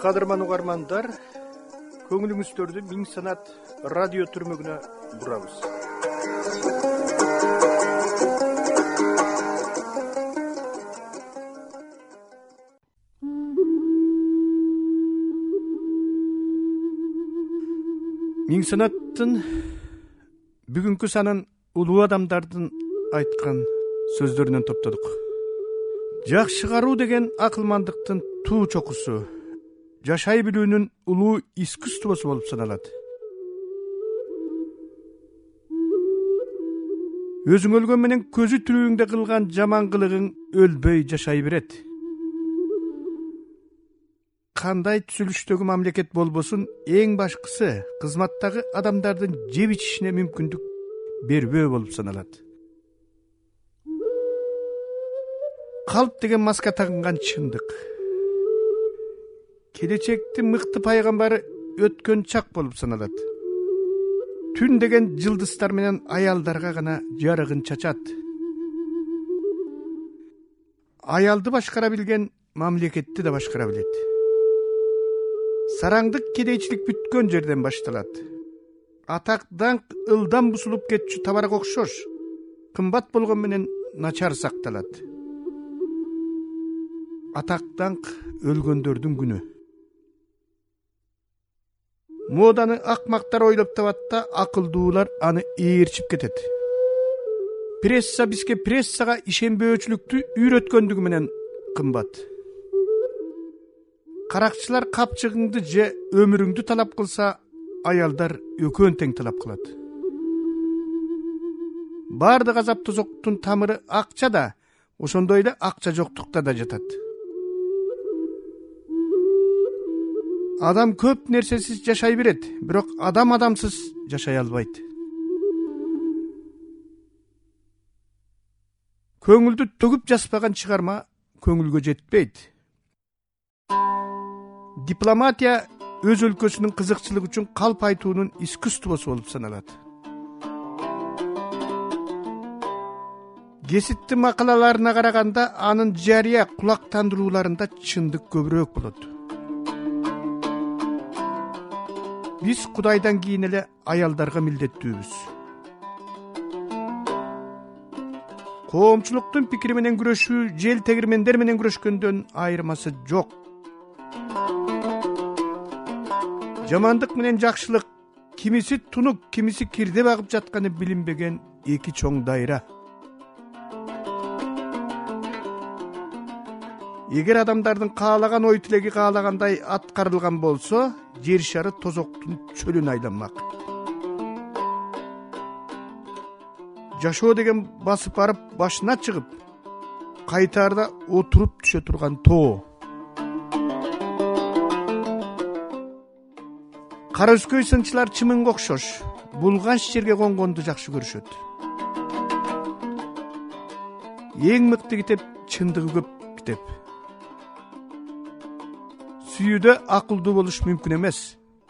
Кадырман угармандар, көңүлүңүздөрдү Миң Санат радио түрмөгүнө бурабыз. Миң Санаттын бүгүнкү санын улуу адамдардын айткан сөздөрүнөн топтодук. Жакшы каруу деген акылмандыктын туу чокусу, жашай билүүнүн улуу искусствосу болуп саналат. Өзүң өлгөн менен көзү тирүүңдө кылган жаман кылыгың өлбөй жашай берет. Кандай түзүлүштөгү мамлекет болбосун, эң башкысы кызматтагы адамдардын жеп ичишине мүмкүндүк бербөө болуп саналат. Калп деген маска тагынган чындык. Келечектин мыкты пайгамбары өткөн чак болуп саналат. Түн деген жылдыздар менен аялдарга гана жарыгын чачат. Аялды башкара билген мамлекетти да башкара билет. Сараңдык кедейчилик бүткөн жерден башталат. Атак даңк ылдам бусулуп кетчү табарга окшош, кымбат болгон менен начар сакталат. Атак даңк өлгөндөрдүн күнү. Моданы акмактар ойлоп табат да, акылдуулар аны ээрчип кетет. Пресса бизге прессага ишенбөөчүлүктү үйрөткөндүгү менен кымбат. Каракчылар капчыгыңды же өмүрүңдү талап кылса, аялдар өкөн тең талап кылат. Бардык азап тозоктун тамыры акчада, ошондой эле акча жоктукта да жатат. Адам көп нерсесиз жашай берет, бирок адам адамсыз жашай албайт. Көңүлдү төгүп жазбаган чыгарма көңүлгө жетпейт. Дипломатия өз өлкөсүнүн кызыкчылыгы үчүн калп айтуунун искусствосу болуп саналат. Геситтин макалаларына караганда анын жарыя кулактандырууларында чындык көбүрөөк болот. Биз Кудайдан кийин эле аялдарга милдеттүүбүз. Коомчулуктун пикири менен күрөшүү жел тегирмендер менен күрөшкөндөн айырмасы жок. Жамандык менен жакшылык, кимиси тунук, кимиси кирде багып жатканы билинбеген эки чоң дайра. Эгер адамдардын каалаган ой тилеги каалагандай аткарылган болсо, жер шары тозоктун чөлүнө айланмак. Жашоо деген басып барып башына чыгып, кайтаарда отуруп түшө турган тоо. Кара өскөй сынчылар чымынга окшош, булгаш жерге конгонду жакшы көрүшөт. Эң мыкты китеп чындыгы көп китеп. Сүйүүдө акылдуу болуш мүмкүн эмес.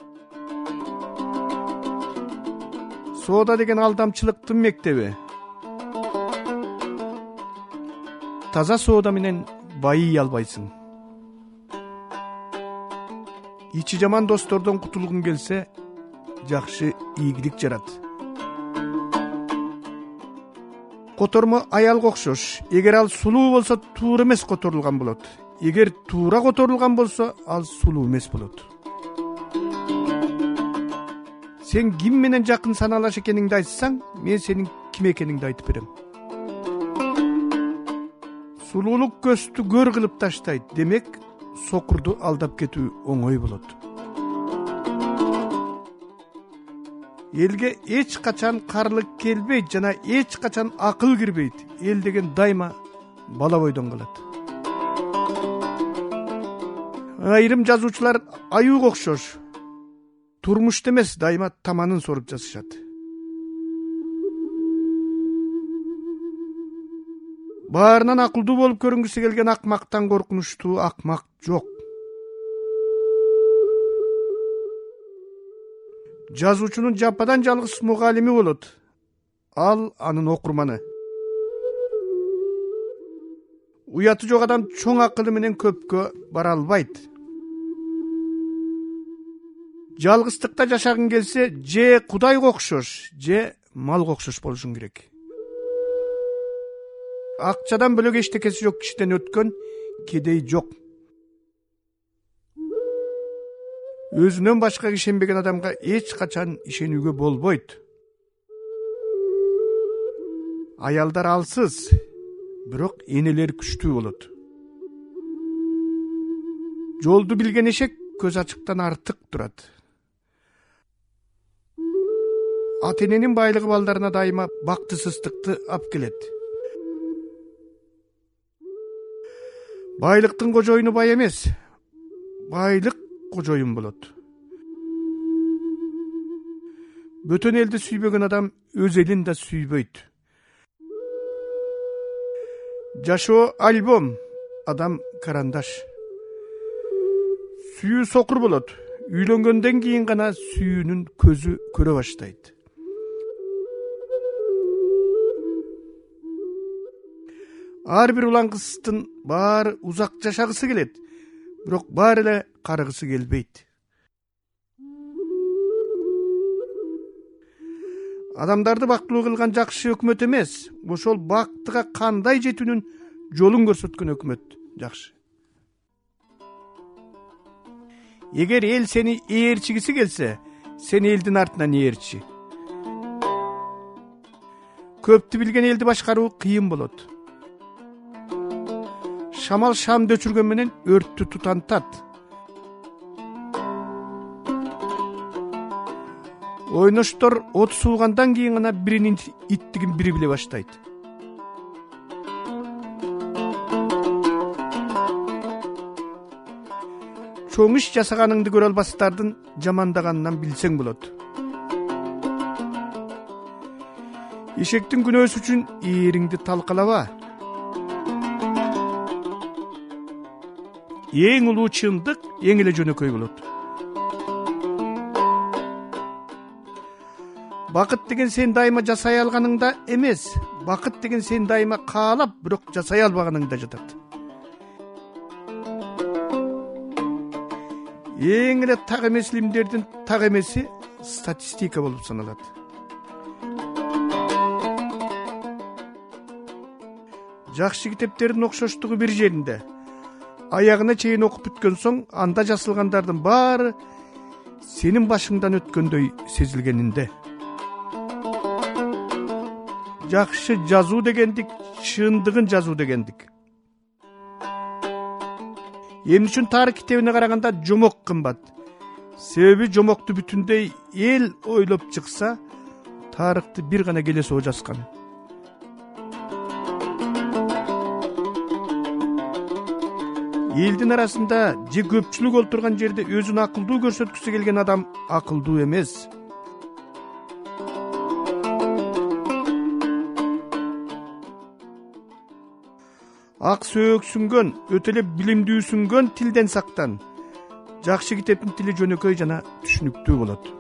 Соода деген алдамчылыктын мектеби. Таза соода менен байый албайсың. Ичи жаман достордон кутулгуң келсе, жакшы ийгилик жарат. Котормо аялга окшош. Эгер ал сулуу болсо, туура эмес которулган болот. Эгер туура которулган болсо, ал сулуу эмес болот. Сен ким менен жакын саналаш экениңди айтсаң, мен сенин ким экениңди айтып берем. Сулуулук көздү көр кылып таштайт. Демек, сокурду алдап кетүү оңой болот. Элге эч качан карлык келбейт жана эч качан акыл кирбейт. Эл деген дайыма бала бойдон калат. Айрым жазуучулар аюуга окшош. Турмушта эмес, дайыма таманын соруп жазышат. Баарынан акылдуу болуп көрүнгүсү келген акмактан коркунучтуу акмак жок. Жазуучунун жападан жалгыз мугалими болот. Ал анын окурманы. Уяты жок адам чоң акылы менен көпкө бара албайт. Жалгыздыкта жашагың келсе, же Кудайга окшош, же малга окшош болушуң керек. Акчадан бөлөк эчтекеси жок кишиден өткөн кедей жок. Өзүнөн башка ишенбеген адамга эч качан ишенүүгө болбойт. Аялдар алсыз, бирок энелер күчтүү болот. Жолду билген эшек көз ачыктан артык турат. Ата эненин байлыгы балдарына дайыма бактысыздыкты алып келет. Байлыктын кожоюну бай эмес, байлык кожоюн болот. Бөтөн элди сүйбөгөн адам өз элин да сүйбөйт. Жашоо альбом, адам карандаш. Сүйүү сокур болот. Үйлөнгөндөн кийин гана сүйүүнүн көзү көрө баштайт. Ар бир улан кыздын баары узак жашагысы келет, бирок баары эле карыгысы келбейт. Адамдарды бактылуу кылган жакшы өкмөт эмес, ошол бактыга кандай жетүүнүн жолун көрсөткөн өкмөт жакшы. Эгер эл сени ээрчигиси келсе, сен элдин артынан ээрчи. Көптү билген элди башкаруу кыйын болот. Шамал шамды өчүргөн менен өрттү тутантат. Ойноштор от суугандан кийин гана биринин иттигин бири биле баштайт. Чоң иш жасаганыңды көрө албастардын жамандаганынан билсең болот. Эшектин күнөөсү үчүн ээриңди талкалаба. Эң улуу чындык эң эле жөнөкөй болот. Бакыт деген сен дайыма жасай алганыңда эмес, бакыт деген сен дайыма каалап, бирок жасай албаганыңда жатат. Эң эле так эмес илимдердин так эмеси статистика болуп саналат. Жакшы китептердин окшоштугу бир жеринде. Аягына чейин окуп бүткөн соң, анда жазылгандардын баары сенин башыңдан өткөндөй сезилгенинде. Жакшы жазуу дегендик, чындыгын жазуу дегендик. Эмне үчүн тарых китебине караганда жомок кымбат? Себеби жомокту бүтүндөй эл ойлоп чыкса, тарыхты бир гана келесоо жазган. Элдин арасында же көпчүлүк олтурган жерде өзүн акылдуу көрсөткүсү келген адам акылдуу эмес. Ак сөөксүнгөн, өтө эле билимдүүсүнгөн тилден сактан. Жакшы китептин тили жөнөкөй жана түшүнүктүү болот.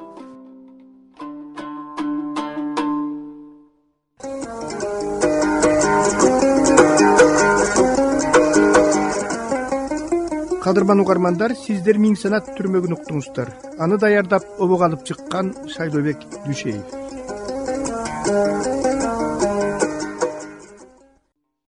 Кадырман угармандар, сиздер Миң санат түрмөгүн уктуңуздар. Аны даярдап обого алып чыккан Шайлообек Дүйшеев.